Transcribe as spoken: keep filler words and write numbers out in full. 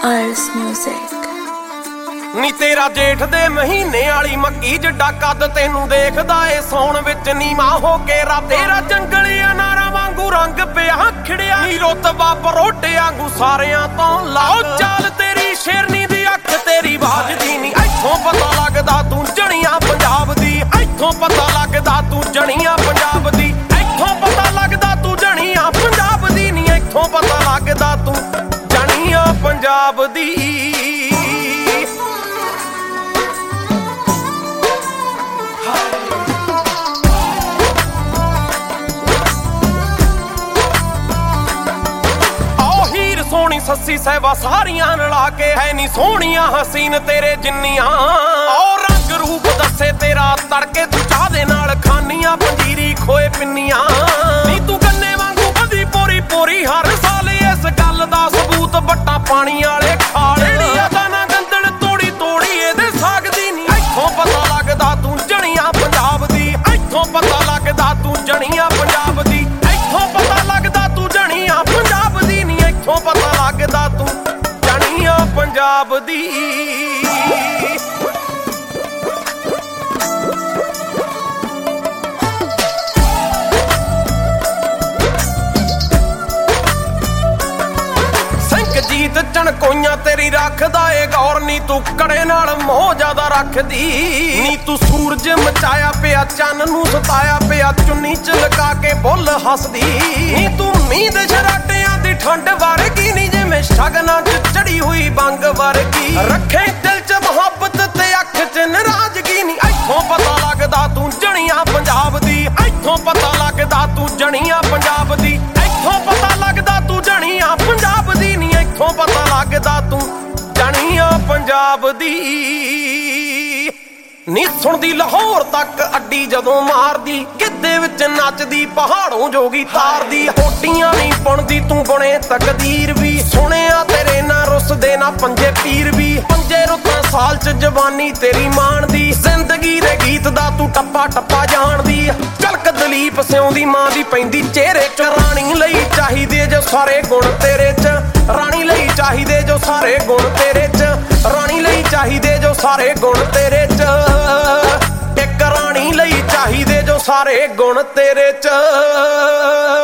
Ars Music। ਨੀ ਤੇਰਾ ਜੇਠ ਦੇ ਮਹੀਨੇ ਵਾਲੀ ਮੱਕੀ ਜਿੱਡਾ ਕੱਦ ਤੈਨੂੰ ਦੇਖਦਾ ਏ ਸੌਣ ਵਿੱਚ ਨੀਵਾਂ ਹੋ ਕੇ ਰਾ ਤੇਰਾ ਜੰਗਲੀ ਅਨਾਰਾਂ ਵਾਂਗੂ ਰੰਗ ਪਿਆ ਖਿੜਿਆ ਨੀ ਰੁਤਬਾ ਪਰੋਟੇ ਵਾਂਗੂ ਸਾਰਿਆਂ ਤੋਂ ਲਾਓ ਚਾਲ ਤੇਰੀ ਸ਼ੇਰਨੀ ਦੀ ਅੱਖ ਤੇਰੀ ਬਾਜਦੀ ਨੀ ਇੱਥੋਂ ਪਤਾ ਲੱਗਦਾ ਤੂੰ ਜਣੀਆਂ ਪੰਜਾਬ ਦੀ ਇੱਥੋਂ ਪਤਾ ਲੱਗਦਾ ਤੂੰ ਜਣੀਆਂ ਪੰਜਾਬ ਦੀ ਇੱਥੋਂ ਪਤਾ ਲੱਗਦਾ ਤੂੰ ਜਣੀਆਂ ਪੰਜਾਬ ਦੀ ਨੀ ਇੱਥੋਂ ਪਤਾ ਲੱਗਦਾ ਤੂੰ ਜਣੀਆਂ ਪੰਜਾਬ ਦੀ। ਸੋਹਣੀ ਸੱਸੀ ਸਹਿਬਾ ਸਾਰੀਆਂ ਰਲਾ ਕੇ ਹੈ ਨੀ ਸੋਹਣੀਆਂ ਹਸੀਨ ਤੇਰੇ ਜਿੰਨੀਆਂ ਔਰ ਰੰਗ ਰੂਪ ਦੱਸੇ ਤੇਰਾ ਤੜਕੇ ਤੂੰ ਚਾਹ ਦੇ ਨਾਲ ਖਾਨੀਆਂ ਪੰਜੀਰੀ ਖੋਏ ਪਿੰਨੀਆਂ ਨੀ ਤੂੰ ਗੰਨੇ ਵਾਂਗੂ ਵਧੀ ਪੋਰੀ ਪੋਰੀ ਹਰ ਸਾਲ ਇਸ ਗੱਲ ਦਾ ਸਬੂਤ ਬੱਟਾ ਪਾਣੀ ਵਾਲੇ ਖਾਲੇ ਦਾ ਨਾ ਗੰਦਲ ਤੋੜੀ ਤੋੜੀ ਇਹਦੇ ਸਾਗਦੀ ਨੀ ਇੱਥੋਂ ਪਤਾ ਲੱਗਦਾ ਤੂੰ ਜਣੀਆਂ ਪੰਜਾਬ ਦੀ ਇੱਥੋਂ ਪਤਾ ਲੱਗਦਾ ਤੂੰ ਜਣੀਆਂ ਪੰਜਾਬ ਦੀ ਇੱਥੋਂ ਪਤਾ ਲੱਗਦਾ ਤੂੰ ਜਣੀਆਂ ਪੰਜਾਬ ਦੀ ਨੀ ਇੱਥੋਂ ਪਤਾ ਲੱਗਦਾ ਤੂੰ ਜਣੀਆਂ ਪੰਜਾਬ ਦੀ। ਜੀਤ ਚਣਕੋਈਆਂ ਤੇਰੀ ਰੱਖਦਾ ਏ ਗੌਰ ਨੀ ਤੂੰ ਕੜੇ ਨਾਲ ਮੋਹ ਜ਼ਿਆਦਾ ਰੱਖਦੀ ਨੀ ਤੂੰ ਸੂਰਜ ਮਚਾਇਆ ਪਿਆ ਚੰਨ ਨੂੰ ਸਤਾਇਆ ਪਿਆ ਚੁੰਨੀ ਚ ਲਗਾ ਕੇ ਬੁੱਲ ਹੱਸਦੀ ਨੀ ਤੂੰ ਮੀਂਹ ਸ਼ਰਾਟਿਆਂ ਦੀ ਠੰਡ ਵਰਗੀ ਨੀ ਜਿਵੇਂ ਸ਼ਗਨਾਂ ਚ ਚੜੀ ਹੋਈ ਬੰਗ ਵਰਗੀ ਰੱਖੇ ਦਿਲ ਚ ਮੁਹੱਬਤ ਤੇ ਅੱਖ ਚ ਨਾਰਾਜ਼ਗੀ ਨੀ ਇੱਥੋਂ ਪਤਾ ਲੱਗਦਾ ਤੂੰ ਜਣੀਆਂ ਪੰਜਾਬ ਦੀ ਇੱਥੋਂ ਪਤਾ ਲੱਗਦਾ ਤੂੰ ਜਣੀਆਂ ਪੰਜਾਬ ਦੀ ਇੱਥੋਂ ਪਤਾ ਲੱਗਦਾ ਤੂੰ ਜਣੀਆਂ ਪੰਜਾਬ ਦੀ ਨੀ ਇੱਥੋਂ ਪਤਾ ਲੱਗਦਾ ਤੂੰ ਜਣੀਆਂ ਪੰਜਾਬ ਦੀ। ਨੀ ਸੁਣਦੀ ਲਾਹੌਰ ਤੱਕ ਅੱਡੀ ਜਦੋਂ ਮਾਰਦੀ ਗਿੱਧੇ ਵਿੱਚ ਨੱਚਦੀ ਪਹਾੜੋਂ ਜੋਗੀ ਤਾਰਦੀ ਹੋਟੀਆਂ ਨਹੀਂ ਪੁਣਦੀ ਤੂੰ ਬਣੇ ਤਕਦੀਰ ਵੀ ਸੁਣਿਆ ਤੇਰੇ ਨਾ ਰੁੱਸਦੇ ਨਾ ਪੰਜੇ ਪੀਰ ਵੀ ਪੰਜੇ ਰੁੱਤਾਂ ਸਾਲ ਚ ਜਵਾਨੀ ਤੇਰੀ ਮਾਣਦੀ ਜ਼ਿੰਦਗੀ ਦੇ ਗੀਤ ਦਾ ਤੂੰ ਟੱਪਾ ਟੱਪਾ ਜਾਣਦੀ ਝਲਕ ਦਲੀਪ ਸਿਉਂ ਦੀ ਮਾਂ ਦੀ ਪੈਂਦੀ ਚਿਹਰੇ ਚ ਰਾਣੀ ਲਈ ਚਾਹੀਦੇ ਜੋ ਸਾਰੇ ਗੁਣ ਤੇਰੇ ਚ ਰਾਣੀ ਲਈ ਚਾਹੀਦੇ ਜੋ ਸਾਰੇ ਗੁਣ ਤੇਰੇ ਚ ਰਾਣੀ ਲਈ ਚਾਹੀਦੇ ਜੋ ਸਾਰੇ ਗੁਣ ਤੇਰੇ ਚ ਇੱਕ ਰਾਣੀ ਲਈ ਚਾਹੀਦੇ ਜੋ ਸਾਰੇ ਗੁਣ ਤੇਰੇ ਚ।